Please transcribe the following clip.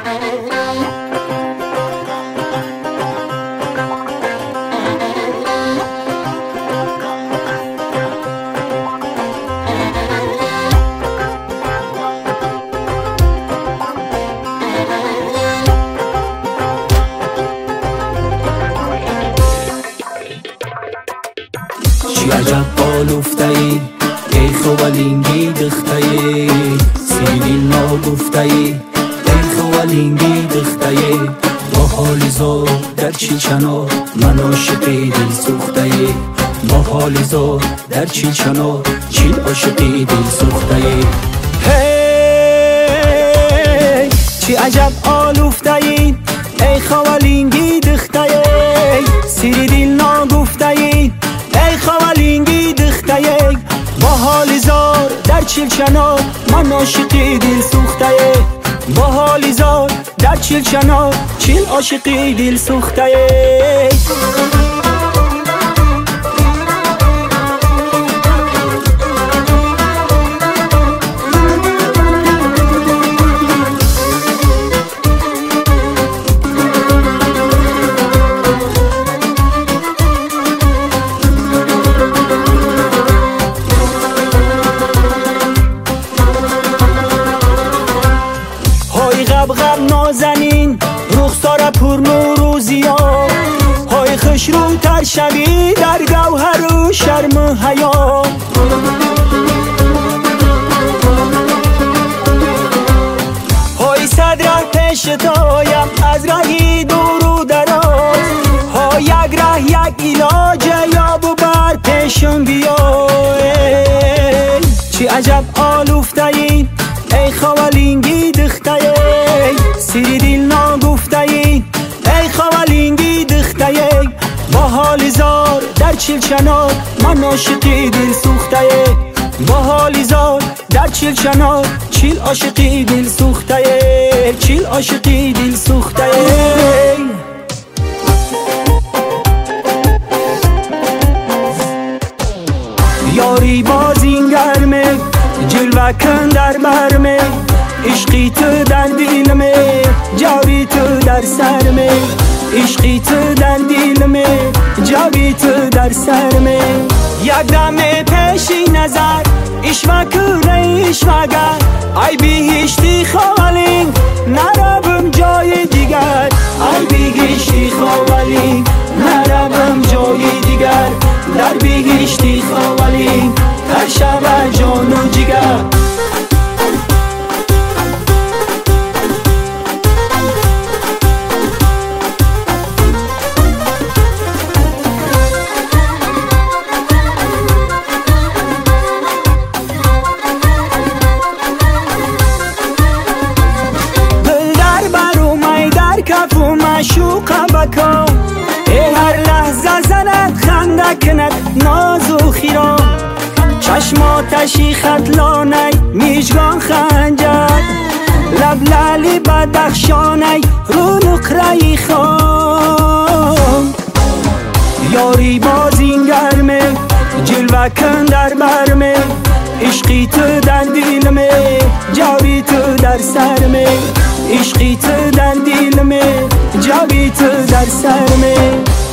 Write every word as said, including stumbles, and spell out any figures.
چی عجب آلوفته ای ای خوالینگی دخته ای سیدی ناگفته ای ای خوالینگی دخته ای با حالی زار در چی چنا من عاشقی دل سوخته ای با حالی زار در چی چنا چیل عاشقی دل سوخته ای هی چی عجب آلوفته ای ای خوالینگی دخته ای سیری دل ناگفته ای ای خوالینگی دخته ای با حالی زار در چیل چنا من عاشقی دل سوخته ای با حالی زار در چیل چنا چیل عاشقی دل سوخته ای غب غب نازنین رخسار پر نور و ضیا های خوش رو تر شوی در گوهر و شرم حیا های صدره پیش تایم از رهی دور و دراز های یک ره یک علاج یاب و بر پیشم بیا چی عجب آلوفته ای ای خوالینگی دخته ای سیری دل ناگفته ای ای خوالینگی دخته ای با حالی زار در چیل چنا من عاشقی دل سوخته ای با حالی زار در چیل چنا چیل عاشقی دل سوخته ای چیل عاشقی دل سوخته ای یاری باز این گرمه جلوه کن در برمه عشقی تو در دلمه جاوی تو در سرمه عشقی تو در دلمه جاوی تو در سرمه یک دم پیشی نظر اشوه کنه اشوهگر ای بیهشتی خوالین نروم جای دیگر ای بیهشتی خوالین نروم جای دیگر در بیهشتی خوالین هر شب جان و جگر دل در برو می در کف و مشوق بکن ای هر لحظه زند خنده کند ناز و خیران چشماتشی خطلانه میجگان خنجر لب لالی بدخشانه رو نقره خان یاری باز این گرمه جلوه کن در برمه عشقی تو در دلمه جاوی تو در سرمه عشقی تو در دلمه جاوی تو در سرمه